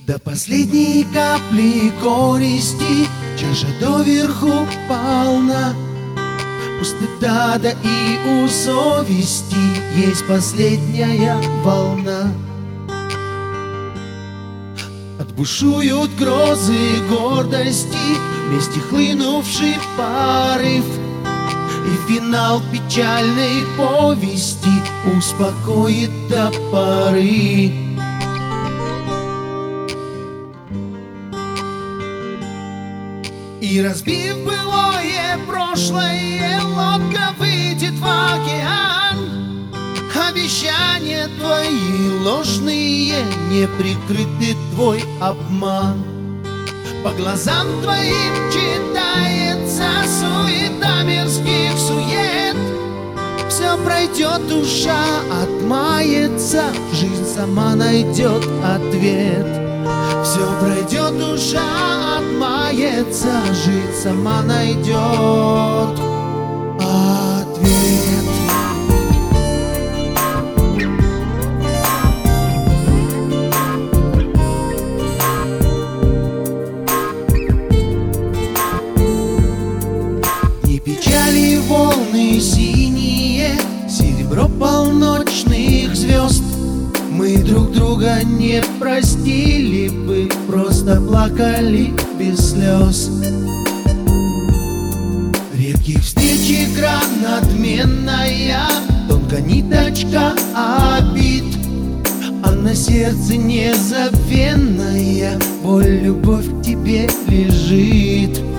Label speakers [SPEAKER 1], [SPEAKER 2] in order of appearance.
[SPEAKER 1] До последней капли горести чаша доверху полна. У стыда, да и у совести есть последняя волна. Отбушуют грозы гордости, вместе хлынувший порыв, и финал печальной повести успокоит до поры. И разбив былое прошлое, лодка выйдет в океан. Обещания твои ложные, не прикрытый твой обман. По глазам твоим читается суета мирских сует. Все пройдет, душа отмается, жизнь сама найдет ответ. Все пройдет, душа отмается, жизнь сама найдет ответ. Не печали волны синие, серебро полночных звезд. Мы друг друга не простили бы, просто плакали без слез. Редких встреч игра надменная, тонко ниточка обид, а на сердце незабвенная боль, любовь к тебе лежит.